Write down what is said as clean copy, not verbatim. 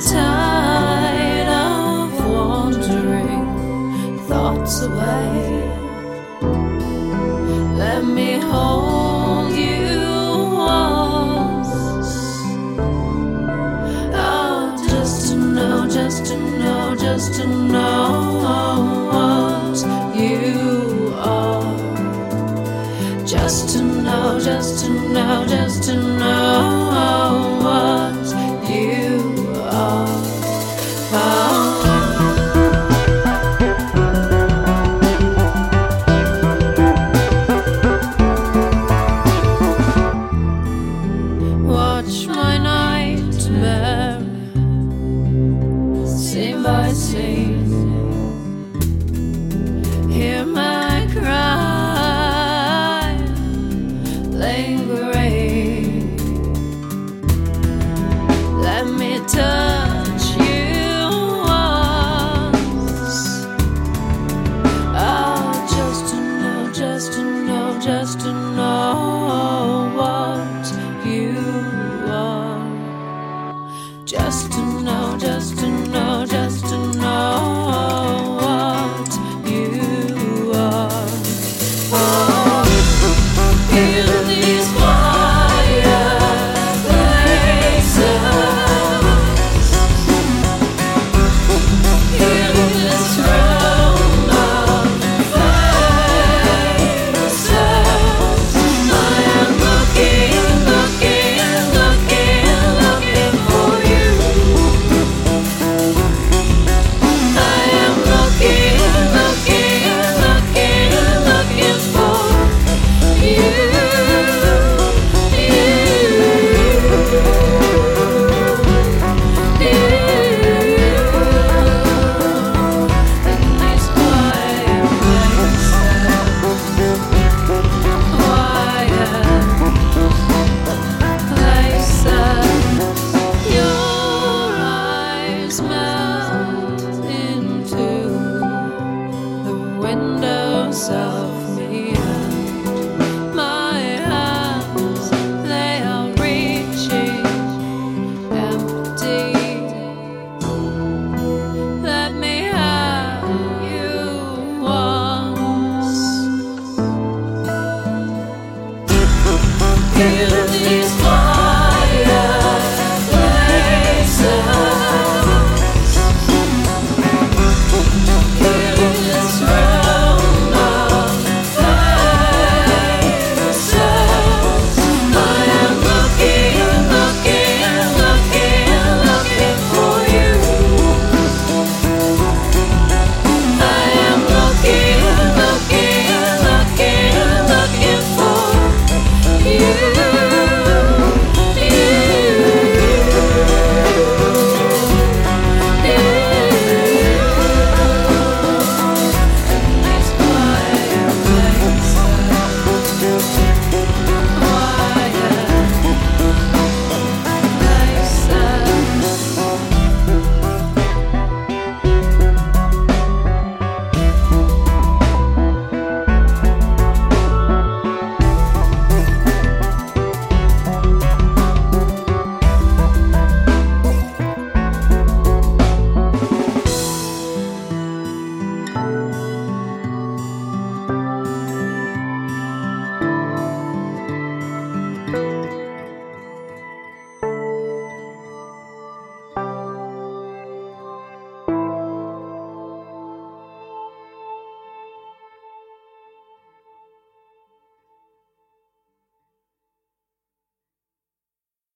tide of wandering thoughts away. Let me hold you once. Oh, just to know, just to know, just to know what you are. Just to know, just to know, just to know what you are. Watch my nightmare, scene by scene. Hear my cry, lingering. Let me touch you once. Oh, just to know, just to know, just to know what you are. Just to know, just to know, just to know what you are. Oh, in these quiet places, in this room of faces, I am looking, looking, looking, looking for you. I am looking, looking, looking, looking for you. Your eyes